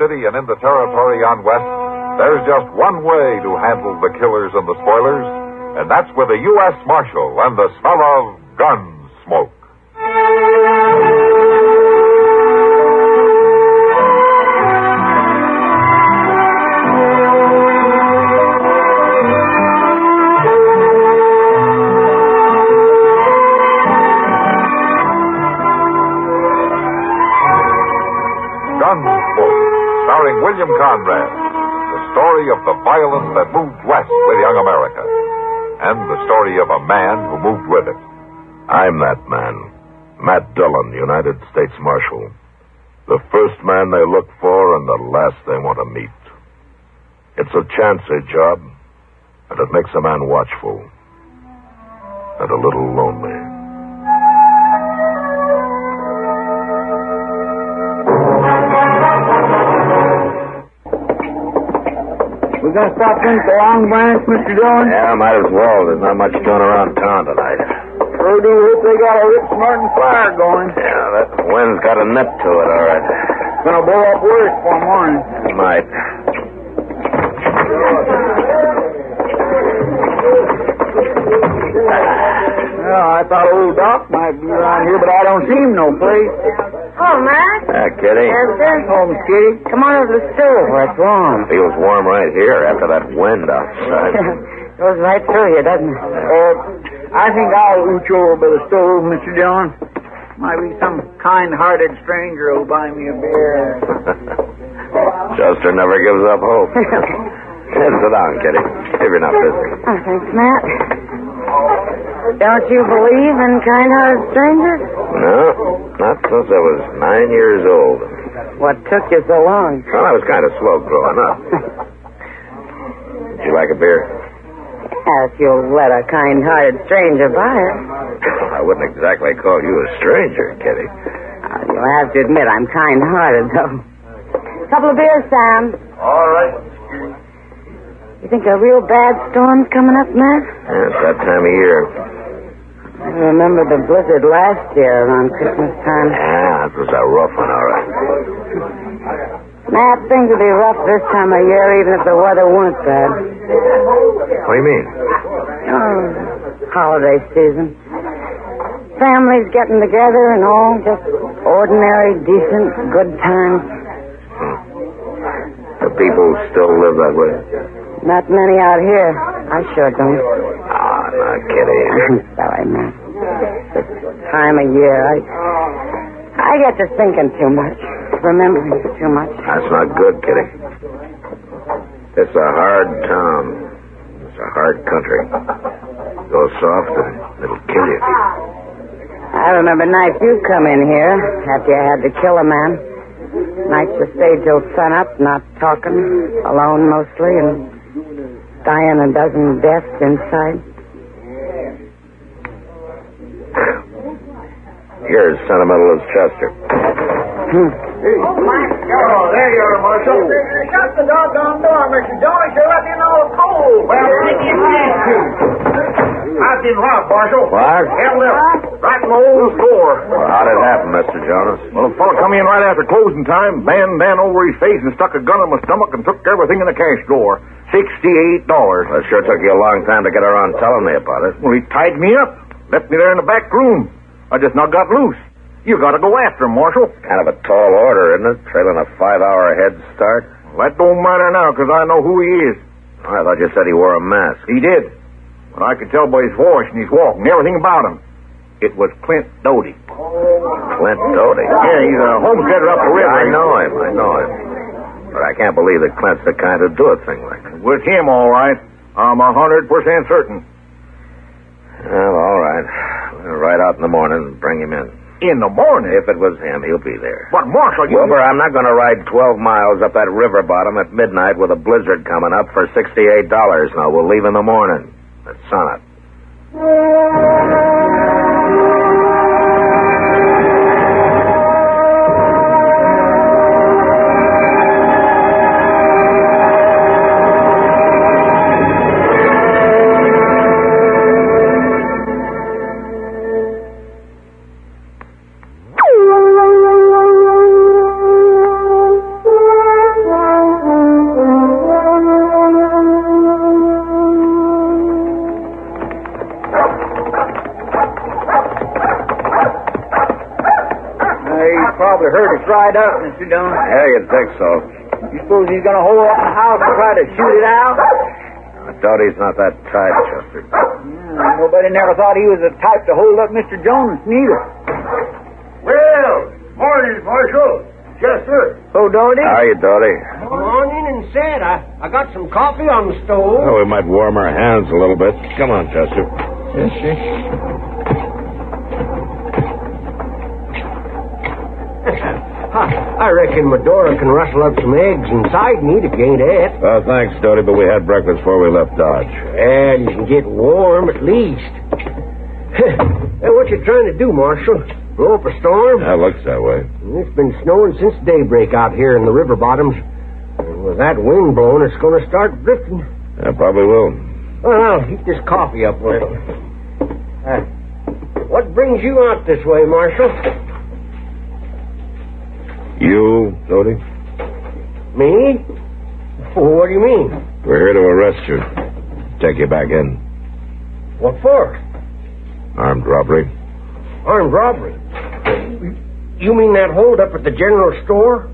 city and in the territory on west, there's just one way to handle the killers and the spoilers, and that's with a U.S. Marshal and the smell of gun smoke. Gunsmoke, starring William Conrad. The story of the violence that moved west with young America. And the story of a man who moved with it. I'm that man. Matt Dillon, United States Marshal. The first man they look for and the last they want to meet. It's a chancy job, and it makes a man watchful. And a little lonely. We gonna stop in at the Long Branch, Mr. Dillon? Yeah, might as well. There's not much doing around town tonight. Sure do hope they got a rip smarting fire going. Yeah, that wind's got a nip to it, all right. It's gonna blow up worse for morning. It might. Well, I thought old Doc might be around here, but I don't see him no place. Oh, Matt. Kitty. Oh, Miss Kitty. Come on over to the stove where it's warm. Feels warm right here after that wind outside. Goes right through you, doesn't it? I think I'll ooch over by the stove, Mr. Dillon. Might be some kind-hearted stranger who'll buy me a beer. Chester never gives up hope. Sit down, Kitty. If you're not busy. Oh, thanks, Matt. Don't you believe in kind-hearted strangers? No, not since I was 9 years old. What took you so long? Well, I was kind of slow growing up. Would you like a beer? If you'll let a kind-hearted stranger buy it. I wouldn't exactly call you a stranger, Kitty. You'll have to admit I'm kind-hearted, though. Couple of beers, Sam. All right. You think a real bad storm's coming up, Matt? Yeah, it's that time of year. I remember the blizzard last year around Christmas time. Yeah, it was a rough one, all right. Matt, things will be rough this time of year, even if the weather weren't bad. What do you mean? Oh, holiday season. Families getting together and all, just ordinary, decent, good times. The people still live that way? Not many out here. I sure don't. Ah, no, Kitty. I'm sorry, Matt. This time of year, I get to thinking too much, remembering too much. That's not good, Kitty. It's a hard town. It's a hard country. Go soft and it'll kill you. I remember nights you come in here after you had to kill a man. Nights you stayed till sunup, not talking, alone mostly, and dying a dozen deaths inside. You're as sentimental as Chester. Oh, there you are, Marshal. Shut the doggone door, Mr. Jones. You let in all the cold. Well, I didn't need to. I've been robbed, Marshal. What? Held up. Right in the old store. Well, how'd it happen, Mr. Jonas? Well, a fellow come in right after closing time, bandana over his face, and stuck a gun in my stomach and took everything in the cash drawer. $68. Well, it sure took you a long time to get around telling me about it. Well, he tied me up. Left me there in the back room. I just not got loose. You got to go after him, Marshal. Kind of a tall order, isn't it? Trailing a 5-hour head start. Well, that don't matter now, because I know who he is. I thought you said he wore a mask. He did. But I could tell by his voice and his walk and everything about him. It was Clint Doty. Clint Doty? Yeah, he's a homesteader up the river. I know him. But I can't believe that Clint's the kind to do a thing like that. With him, all right. I'm 100% certain. Well, all right. We'll ride out in the morning and bring him in. In the morning? If it was him, he'll be there. But, Marshal, you... Wilbur, I'm not going to ride 12 miles up that river bottom at midnight with a blizzard coming up for $68. Now, we'll leave in the morning at sunup. dried up, Mr. Dillon. Yeah, you'd think so. You suppose he's going to hold up the house and try to shoot it out? I doubt he's not that type, Chester. Nobody never thought he was the type to hold up Mr. Jones, neither. Well, morning, Marshal. Chester. Oh, Doty? How you, Doty? Come on in and sit. I got some coffee on the stove. Oh, we might warm our hands a little bit. Come on, Chester. Yes, sir. I reckon Medora can rustle up some eggs inside and eat if you ain't ate. Well, thanks, Doty, but we had breakfast before we left Dodge. And you can get warm at least. Hey, what you trying to do, Marshal? Blow up a storm? That looks that way. It's been snowing since daybreak out here in the river bottoms. And with that wind blowing, it's going to start drifting. Yeah, probably will. Well, I'll heat this coffee up a little. What brings you out this way, Marshal? You, Doty? Me? What do you mean? We're here to arrest you. Take you back in. What for? Armed robbery. Armed robbery? You mean that hold up at the general store?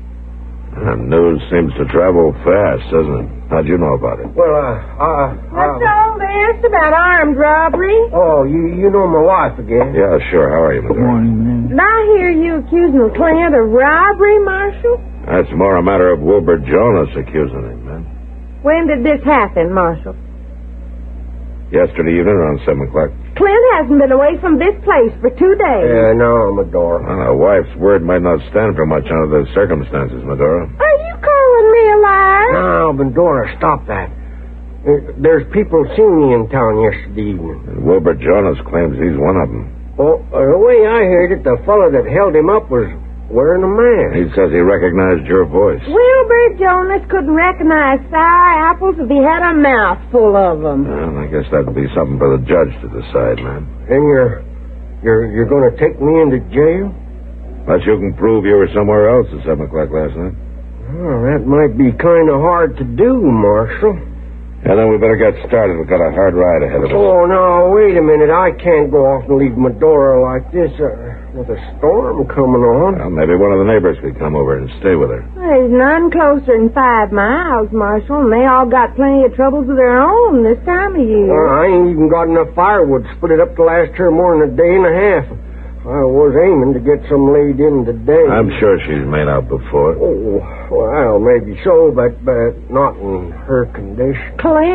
News seems to travel fast, doesn't it? How'd you know about it? Well, What's all this about armed robbery? Oh, you know my wife again. Yeah, sure. How are you, Good Medora? morning, man. Did I hear you accusing Clint of robbery, Marshal? That's more a matter of Wilbur Jonas accusing him, man. When did this happen, Marshal? Yesterday evening around 7 o'clock. Clint hasn't been away from this place for 2 days. No, Medora. Well, a wife's word might not stand for much under the circumstances, Medora. Are you calling me a liar? No, Medora, stop that. There's people seen me in town yesterday evening. And Wilbur Jonas claims he's one of them. Oh, the way I heard it, the fellow that held him up was wearing a mask. He says he recognized your voice. Wilbur Jonas couldn't recognize sour apples if he had a mouth full of them. Well, I guess that'd be something for the judge to decide, man. And you're going to take me into jail? Unless you can prove you were somewhere else at 7 o'clock last night. Oh, that might be kind of hard to do, Marshal. And then we better get started. We've got a hard ride ahead of us. Oh, no, wait a minute. I can't go off and leave Medora like this with a storm coming on. Well, maybe one of the neighbors could come over and stay with her. There's none closer than 5 miles, Marshal, and they all got plenty of troubles of their own this time of year. I ain't even got enough firewood to split it up to last her more than a day and a half. I was aiming to get some laid in today. I'm sure she's made out before. Oh, well, maybe so, but not in her condition.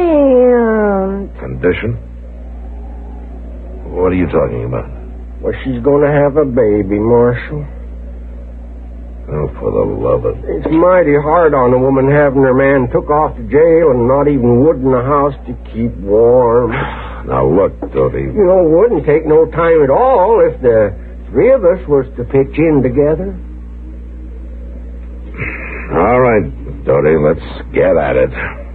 Clint. Condition? What are you talking about? Well, she's going to have a baby, Marshal. Oh, for the love of... It's mighty hard on a woman having her man took off to jail and not even wood in the house to keep warm. Now, look, Doty. You know, it wouldn't take no time at all if the 3 of us was to pitch in together. All right, Doty, let's get at it.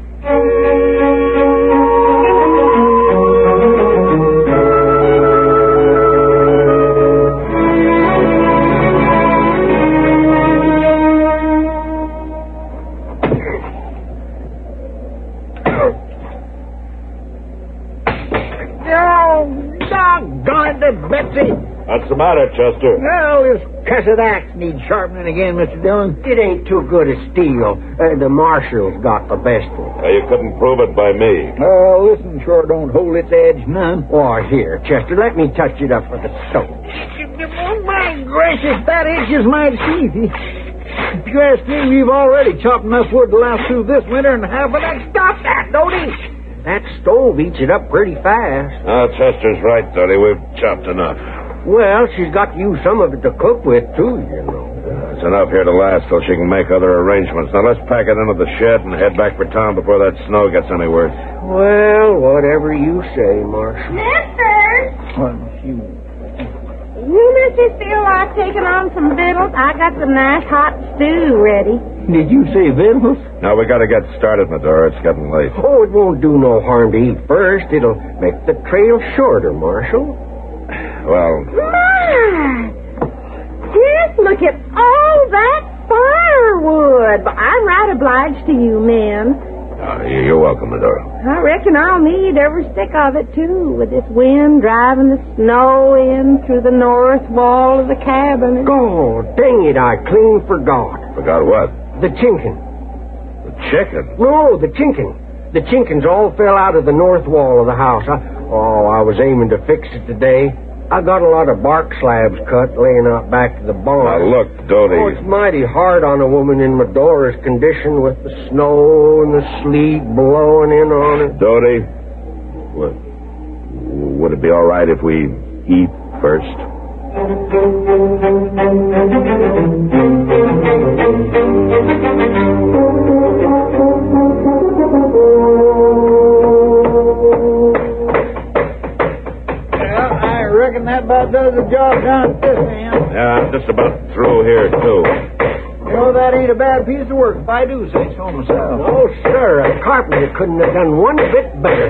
Doggone it, Betsy. What's the matter, Chester? Well, this cussed axe needs sharpening again, Mr. Dillon. It ain't too good a steel. The Marshal's got the best one. You couldn't prove it by me. Oh, listen, sure don't hold its edge none. Oh, here, Chester, let me touch it up with the stone. Oh, my gracious, that edge is mighty teeth. If you ask me, we've already chopped enough wood to last through this winter and half of that. Stop that, don't he? That stove eats it up pretty fast. Chester's right, Doty. We've chopped enough. Well, she's got to use some of it to cook with, too, you know. It's enough here to last till she can make other arrangements. Now, let's pack it into the shed and head back for town before that snow gets any worse. Well, whatever you say, Marshal. Mister! Well, You misses feel like taking on some victuals? I got some nice hot stew ready. did you say victuals? Now, we got to get started, Medora. It's getting late. Oh, it won't do no harm to eat first. It'll make the trail shorter, Marshal. Well, My! Just look at all that firewood. But I'm right obliged to you, men. You're welcome, Medora. I reckon I'll need every stick of it, too, with this wind driving the snow in through the north wall of the cabin. God dang it, I clean forgot. Forgot what? The chinkin. The chicken? No, the chinkin. The chinkins all fell out of the north wall of the house. I was aiming to fix it today. I got a lot of bark slabs cut laying out back to the barn. Now, look, Dodie. Oh, it's mighty hard on a woman in Medora's condition with the snow and the sleet blowing in on it. Dodie, would it be all right if we eat first? I reckon that about does the job down at this end. Yeah, I'm just about through here, too. You know, that ain't a bad piece of work if I do say so myself. Oh, sir, a carpenter couldn't have done one bit better.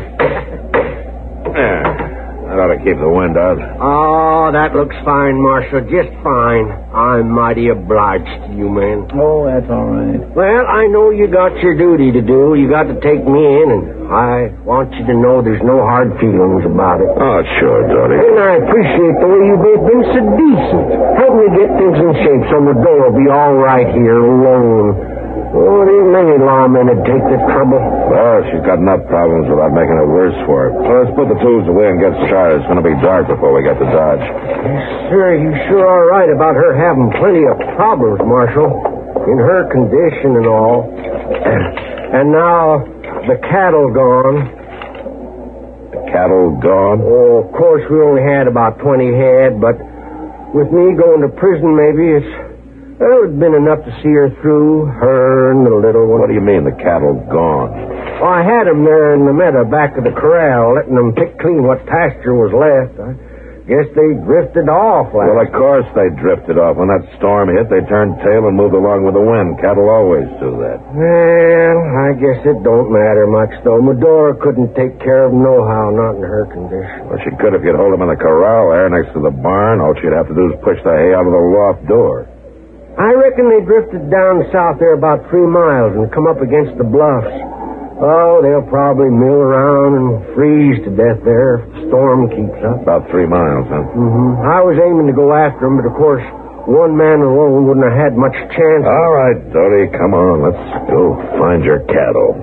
That ought to keep the wind out. Oh, that looks fine, Marshal, just fine. I'm mighty obliged to you, man. Oh, that's all right. Well, I know you got your duty to do. You got to take me in, and I want you to know there's no hard feelings about it. Oh, sure, Dodie. And I appreciate the way you both been so decent. Help me get things in shape so the door will be all right here alone. Oh, there ain't many lawmen that take this trouble. Well, she's got enough problems without making it worse for her. So let's put the tools away and get started. It's going to be dark before we get to Dodge. Yes, sir, you sure are right about her having plenty of problems, Marshal. In her condition and all. And now, the cattle gone. The cattle gone? Oh, of course, we only had about 20 head, but with me going to prison, maybe it'd been enough to see her through, her and the little one. What do you mean, the cattle gone? Well, I had them there in the meadow back of the corral, letting them pick clean what pasture was left. I guess they drifted off Well, of course they drifted off. When that storm hit, they turned tail and moved along with the wind. Cattle always do that. Well, I guess it don't matter much, though. Medora couldn't take care of them nohow, not in her condition. Well, she could if you'd hold them in the corral there next to the barn. All she'd have to do is push the hay out of the loft door. I reckon they drifted down south there about 3 miles and come up against the bluffs. Oh, they'll probably mill around and freeze to death there if the storm keeps up. About 3 miles, huh? Mm-hmm. I was aiming to go after them, but of course, one man alone wouldn't have had much chance. All right, Dodie, come on. Let's go find your cattle.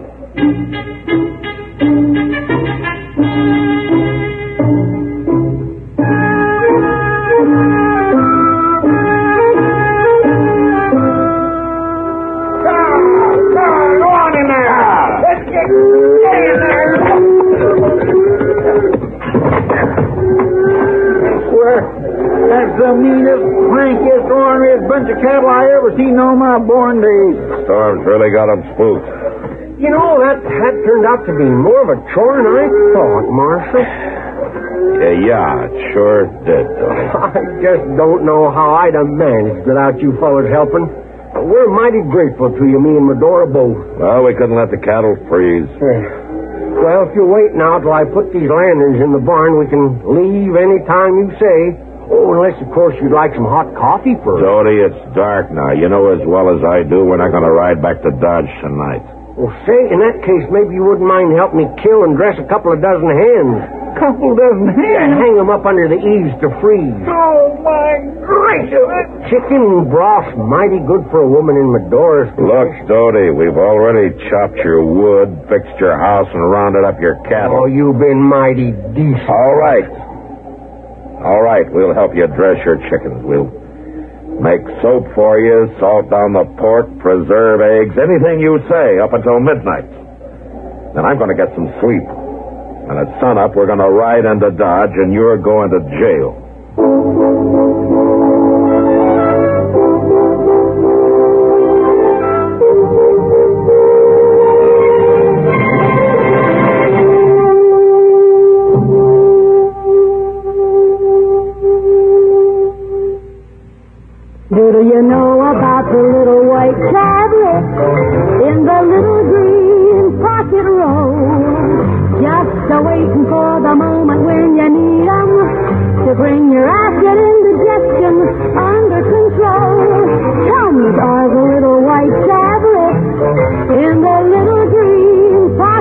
That's the meanest, crankiest, orneriest bunch of cattle I ever seen on my born days. The storm's really got them spooked. You know, that turned out to be more of a chore than I thought, Marshal. Yeah, it sure did, Dodie. I just don't know how I'd have managed without you fellas helping. We're mighty grateful to you, me and Medora both. Well, we couldn't let the cattle freeze. Well, if you'll wait now till I put these lanterns in the barn, we can leave any time you say. Oh, unless, of course, you'd like some hot coffee first. Dodie, it's dark now. You know as well as I do we're not going to ride back to Dodge tonight. Well, say, in that case, maybe you wouldn't mind helping me kill and dress a couple of dozen hens. Couple dozen hens? Hang them up under the eaves to freeze. Oh, my gracious. Chicken broth's mighty good for a woman in Medora's condition. Look, Dodie, we've already chopped your wood, fixed your house, and rounded up your cattle. Oh, you've been mighty decent. All right. All right, we'll help you dress your chickens. We'll make soap for you, salt down the pork, preserve eggs, anything you say up until midnight. Then I'm going to get some sleep. And at sunup, we're going to ride into Dodge, and you're going to jail. Do you know about the little white tablet in the little green pocket roll? Just waiting for the moment when you need 'em to bring your acid indigestion under control. Comes are the little white tablets in the little green pocket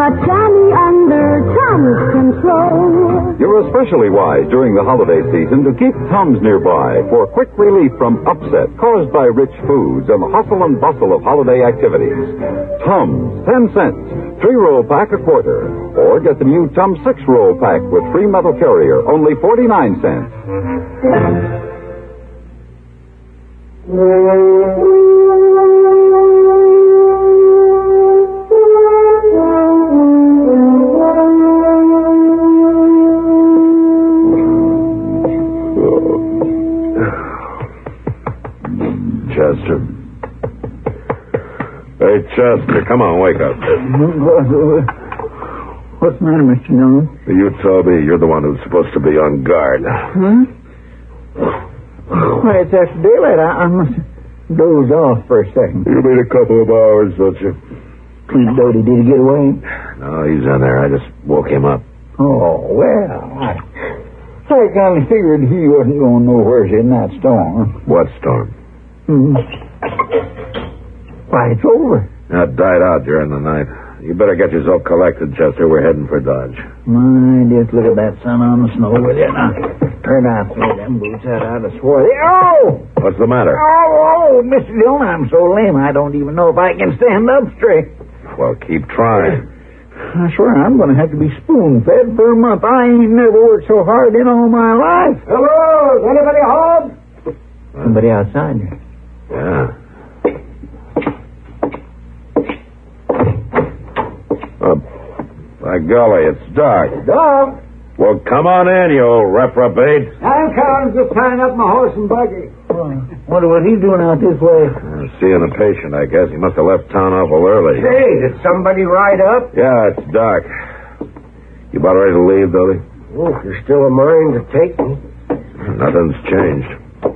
but Johnny under Tom's control. You're especially wise during the holiday season to keep Tums nearby for quick relief from upset caused by rich foods and the hustle and bustle of holiday activities. Tums, 10 cents, 3-roll pack a quarter. Or get the new Tums 6-roll pack with free metal carrier, only 49 cents. Chester. Hey, Chester, come on, wake up. What's the matter, Mr. Dillon? You told me you're the one who's supposed to be on guard. Huh? Why, it's after daylight. I must doze off for a second. You need a couple of hours, don't you? Clint Doty, did he get away? No, he's in there. I just woke him up. Oh, well, I kind of figured he wasn't going nowhere in that storm. What storm? Why, it's over. That died out during the night. You better get yourself collected, Chester. We're heading for Dodge. My, just look at that sun on the snow with you. Now, turn out through them boots out of the swarthy. Oh! What's the matter? Oh, Mr. Dillon, I'm so lame I don't even know if I can stand up straight. Well, keep trying. I swear I'm going to have to be spoon-fed for a month. I ain't never worked so hard in all my life. Hello? Is anybody home? Somebody outside. Yeah. By golly, it's dark. Dog? Well, come on in, you old reprobate. I'm coming, just tying up my horse and buggy. Wonder what he's doing out this way. Seeing a patient, I guess. He must have left town awful early. Hey, did somebody ride up? Yeah, it's dark. You about ready to leave, Dodie? Oh, if you're still a mind to take me. Nothing's changed.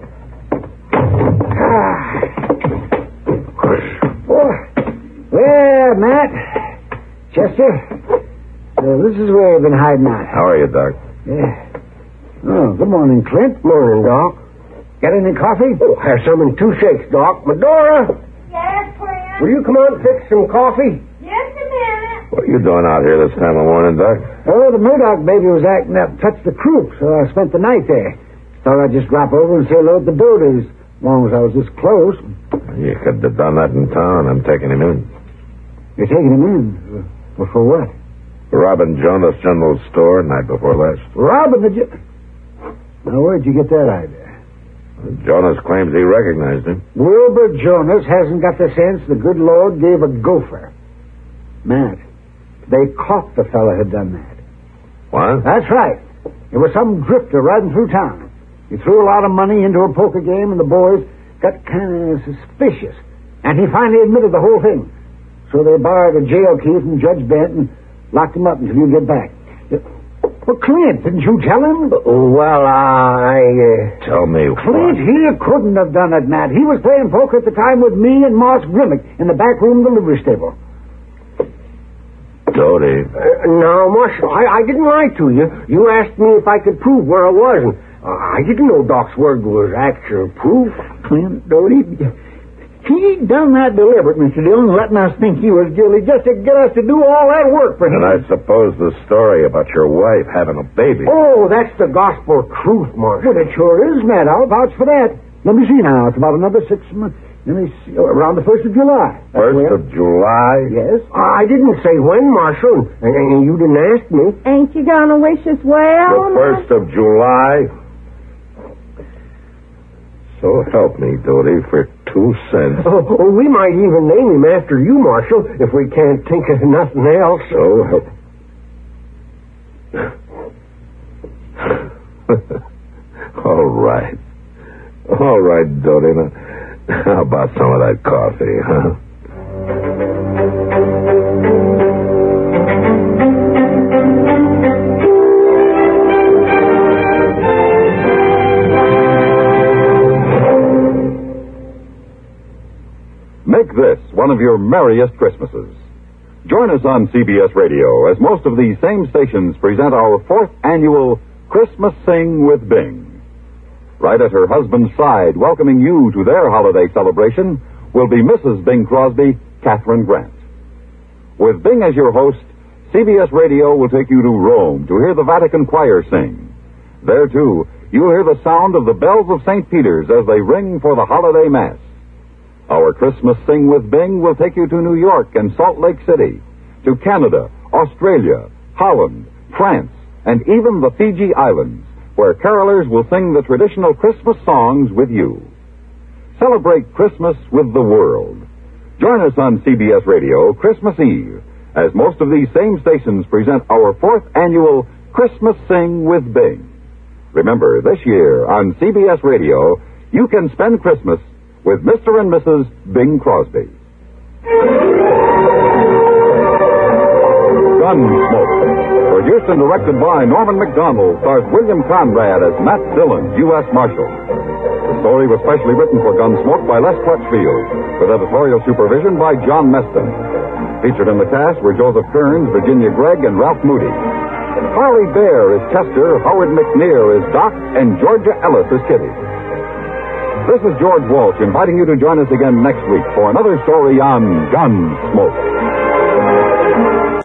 Well, Matt, Chester, this is where you've been hiding out. How are you, Doc? Yeah. Oh, good morning, Clint. Morning, Doc. Got any coffee? Oh, have some in 2 shakes, Doc. Medora, Yes, Clint? will you come out and fix some coffee? Just a minute. What are you doing out here this time of morning, Doc? Oh, the Murdoch baby was acting up, touched the croup, so I spent the night there. Thought I'd just drop over and say hello to the Doties, as long as I was this close. You could have done that in town. I'm taking him in. You're taking him in? Well, for what? Robbing Jonas General Store night before last. Robbing the... Now, where'd you get that idea? Jonas claims he recognized him. Wilbur Jonas hasn't got the sense the good Lord gave a gopher. Matt, they caught the fella who'd done that. What? That's right. It was some drifter riding through town. He threw a lot of money into a poker game, and the boys got kind of suspicious. And he finally admitted the whole thing. So they borrowed a jail key from Judge Bent and locked him up until you get back. Well, Clint, didn't you tell him? Well, Tell me Clint, what? he couldn't have done it, Matt. He was playing poker at the time with me and Moss Grimmick in the back room of the livery stable. Dodie. No, Marshal, I didn't lie to you. You asked me if I could prove where I was, and I didn't know Doc's word was actual proof. Clint Doty, he done that deliberate, Mr. Dillon, letting us think he was guilty just to get us to do all that work for him. And I suppose the story about your wife having a baby. Oh, that's the gospel truth, Marshal. Well, it sure is, Matt. I'll vouch for that. Let me see now. It's about another 6 months. Let me see. Around the 1st of July. That's 1st of July? Yes. I didn't say when, Marshal, and you didn't ask me. Ain't you gonna wish us well? The 1st of July? So help me, Dodie, for 2 cents. Oh, we might even name him after you, Marshal, if we can't think of nothing else. So help... All right. All right, Dodie. Now, how about some of that coffee, huh? Make this one of your merriest Christmases. Join us on CBS Radio as most of these same stations present our 4th annual Christmas Sing with Bing. Right at her husband's side, welcoming you to their holiday celebration, will be Mrs. Bing Crosby, Catherine Grant. With Bing as your host, CBS Radio will take you to Rome to hear the Vatican choir sing. There, too, you'll hear the sound of the bells of St. Peter's as they ring for the holiday Mass. Our Christmas Sing with Bing will take you to New York and Salt Lake City, to Canada, Australia, Holland, France, and even the Fiji Islands, where carolers will sing the traditional Christmas songs with you. Celebrate Christmas with the world. Join us on CBS Radio Christmas Eve, as most of these same stations present our 4th annual Christmas Sing with Bing. Remember, this year on CBS Radio, you can spend Christmas with Mr. and Mrs. Bing Crosby. Gunsmoke. Produced and directed by Norman McDonald, stars William Conrad as Matt Dillon, U.S. Marshal. The story was specially written for Gunsmoke by Les Crutchfield, with editorial supervision by John Meston. Featured in the cast were Joseph Kearns, Virginia Gregg, and Ralph Moody. Harley Bear is Chester, Howard McNear is Doc, and Georgia Ellis is Kitty. This is George Walsh inviting you to join us again next week for another story on Gunsmoke.